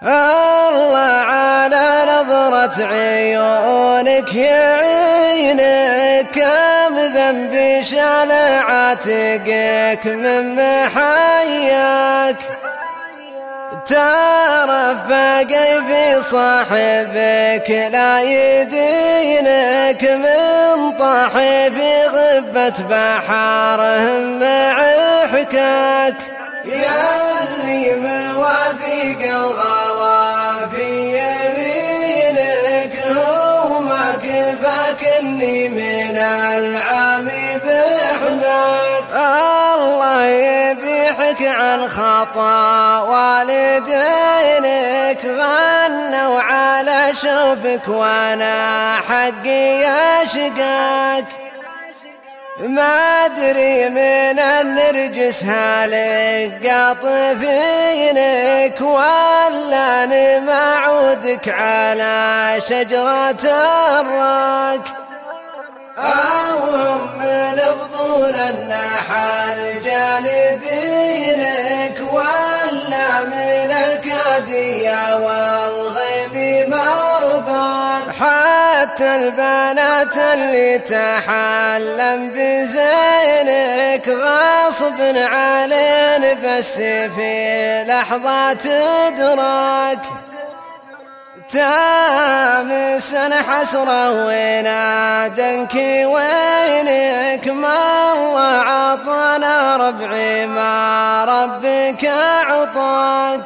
الله على نظرة عيونك يعينك، كم ذنبي شال عاتقك من محياك. ترفقي في صاحبك لا يدينك، من طاحي في غبة بحرهم مع حكاك. يا اللي مواثيق الغلا في يمينك، هو ما كفاك اني من العام بحماك. الله يبيحك عن خطا والدينك، غنوا على شوفك وانا حقي اشقاك. ما ادري من النرجس هالك قاطفينك، ولا انا معودك على شجرة الراك. أوهم من بطون النحل جانبينك، ولا من الكادية والغيم مرباك. حتى البنات اللي تحلم بزينك غصب علين بس في لحظة إدراك. تامسا حسرة ونادنك وينك، ما الله عطانا ربعي ما ربك أعطاك.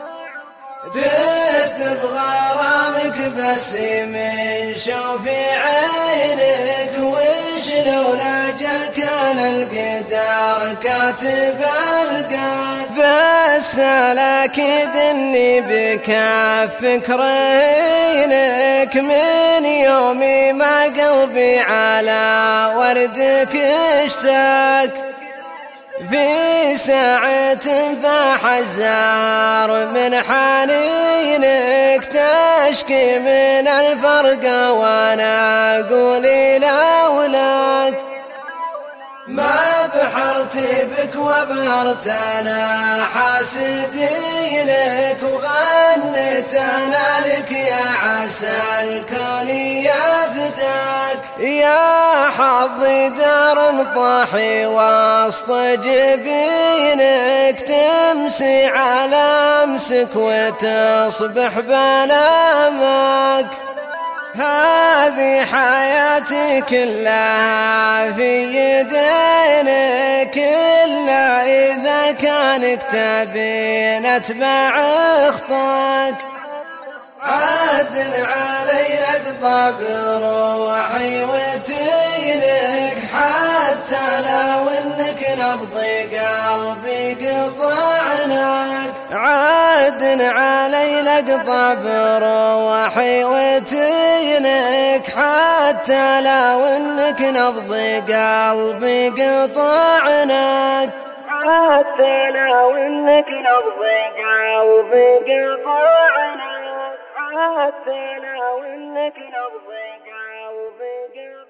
تبغى غرامك بس من شوف عينك، وشلون أجل كان القدر كاتب القاك. بس لكن اني بكفك رهينك، من يومي ما قلبي على وردك اشتاك. في ساعة فاح الزهر من حنينك، تشكي من الفرقة وانا اقول لولاك. ما بحرت بك وبهرت انا حاسدينك، وغنيت انا لك يا عسى الكون يفداك. يا حظي دار طاحي وسط جبينك، تمسي على امسك وتصبح بنامك. هذه حياتي كلها في يدينك، إلا إذا كان كتابي نتبع خطاك. عدل علي اقطع بروحي وتينك، حتى لو انك نبض قلبي قطعناك. عدل علي اقطع بروحي وتينك، حتى لو انك نبض قلبي قطعناك. حتى لو انك نبض قلبي قطعناك. حتى لو انك نبض قلبي